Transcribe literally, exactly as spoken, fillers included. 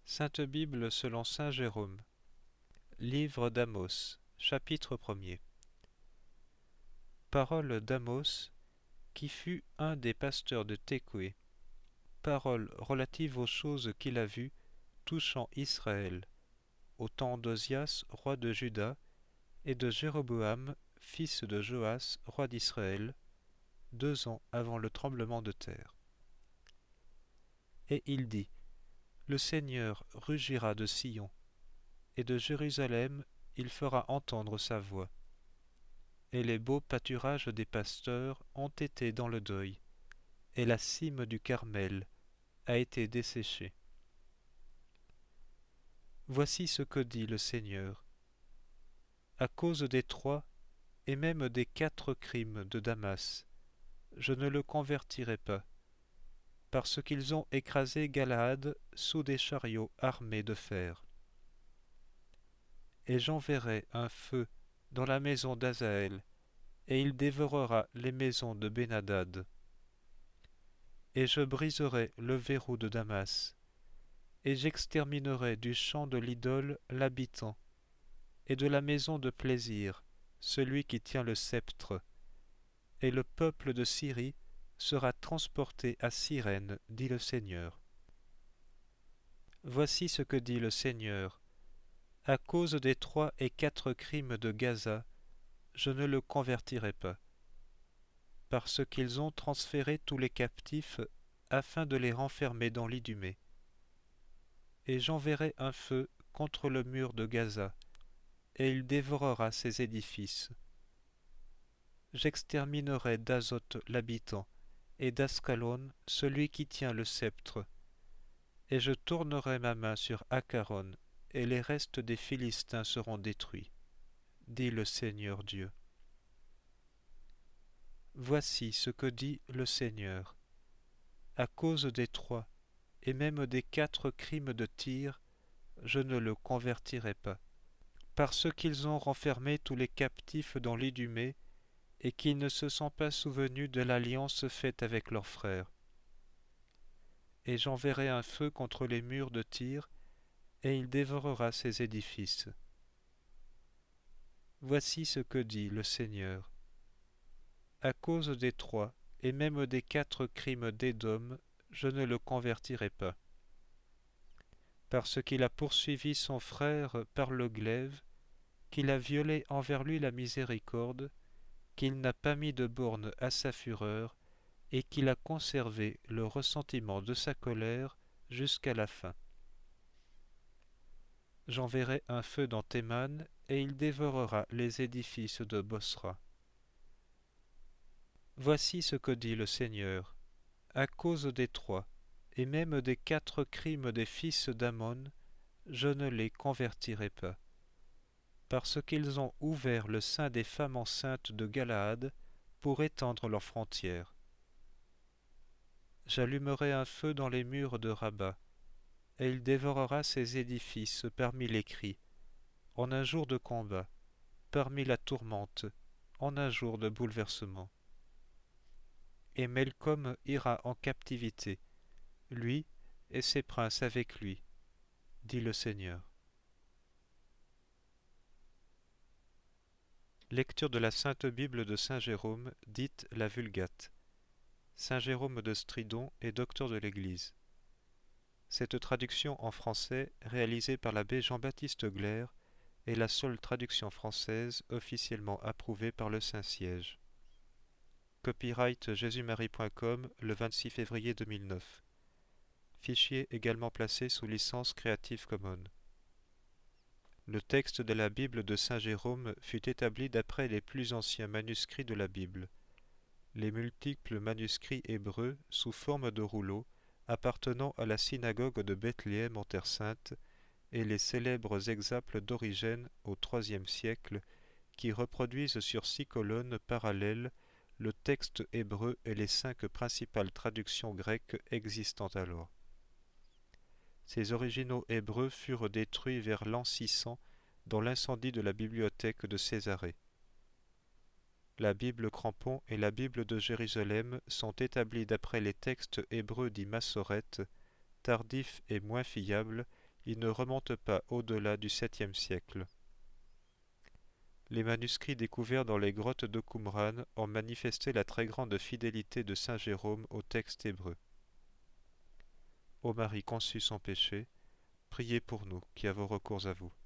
Sainte Bible selon saint Jérôme. Livre d'Amos, chapitre premier. Parole d'Amos, qui fut un des pasteurs de Tékoué. Paroles relatives aux choses qu'il a vues, touchant Israël, au temps d'Ozias, roi de Juda, et de Jéroboam, fils de Joas, roi d'Israël, deux ans avant le tremblement de terre. Et il dit, le Seigneur rugira de Sion, et de Jérusalem il fera entendre sa voix. Et les beaux pâturages des pasteurs ont été dans le deuil, et la cime du Carmel a été desséchée. Voici ce que dit le Seigneur. À cause des trois, et même des quatre crimes de Damas, je ne le convertirai pas, parce qu'ils ont écrasé Galaad sous des chariots armés de fer. Et j'enverrai un feu dans la maison d'Azaël, et il dévorera les maisons de Ben-Hadad. Et je briserai le verrou de Damas, et j'exterminerai du champ de l'idole l'habitant, et de la maison de plaisir celui qui tient le sceptre, et le peuple de Syrie sera transporté à Cyrène, dit le Seigneur. Voici ce que dit le Seigneur. À cause des trois et quatre crimes de Gaza, je ne le convertirai pas, parce qu'ils ont transféré tous les captifs afin de les renfermer dans l'Idumée. Et j'enverrai un feu contre le mur de Gaza, et il dévorera ses édifices. J'exterminerai d'Azote l'habitant, et d'Ascalon celui qui tient le sceptre, et je tournerai ma main sur Acaron, et les restes des Philistins seront détruits, dit le Seigneur Dieu. Voici ce que dit le Seigneur. À cause des trois, et même des quatre crimes de Tyr, je ne le convertirai pas, parce qu'ils ont renfermé tous les captifs dans l'Idumée, et qu'ils ne se sont pas souvenus de l'alliance faite avec leurs frères. Et j'enverrai un feu contre les murs de Tyr, et il dévorera ses édifices. Voici ce que dit le Seigneur. À cause des trois, et même des quatre crimes d'Édom, je ne le convertirai pas, parce qu'il a poursuivi son frère par le glaive, qu'il a violé envers lui la miséricorde, qu'il n'a pas mis de borne à sa fureur, et qu'il a conservé le ressentiment de sa colère jusqu'à la fin. J'enverrai un feu dans Théman, et il dévorera les édifices de Bosra. Voici ce que dit le Seigneur. À cause des trois, et même des quatre crimes des fils d'Ammon, je ne les convertirai pas, parce qu'ils ont ouvert le sein des femmes enceintes de Galaad pour étendre leurs frontières. J'allumerai un feu dans les murs de Rabat, et il dévorera ses édifices parmi les cris, en un jour de combat, parmi la tourmente, en un jour de bouleversement. Et Melcom ira en captivité, lui et ses princes avec lui, dit le Seigneur. Lecture de la Sainte Bible de saint Jérôme, dite la Vulgate. Saint Jérôme de Stridon est docteur de l'Église. Cette traduction en français, réalisée par l'abbé Jean-Baptiste Glaire, est la seule traduction française officiellement approuvée par le Saint-Siège. Copyright jésus marie point com le vingt-six février deux mille neuf. Fichier également placé sous licence Creative Commons. Le texte de la Bible de saint Jérôme fut établi d'après les plus anciens manuscrits de la Bible. Les multiples manuscrits hébreux sous forme de rouleaux appartenant à la synagogue de Bethléem en Terre Sainte et les célèbres exemples d'Origène au troisième siècle qui reproduisent sur six colonnes parallèles le texte hébreu et les cinq principales traductions grecques existant alors. Ces originaux hébreux furent détruits vers l'an six cents dans l'incendie de la bibliothèque de Césarée. La Bible Crampon et la Bible de Jérusalem sont établies d'après les textes hébreux dits Massorètes, tardifs et moins fiables, Il ne remonte pas au-delà du septième siècle. Les manuscrits découverts dans les grottes de Qumran ont manifesté la très grande fidélité de saint Jérôme au texte hébreu. Ô Marie conçue sans péché, priez pour nous qui avons recours à vous.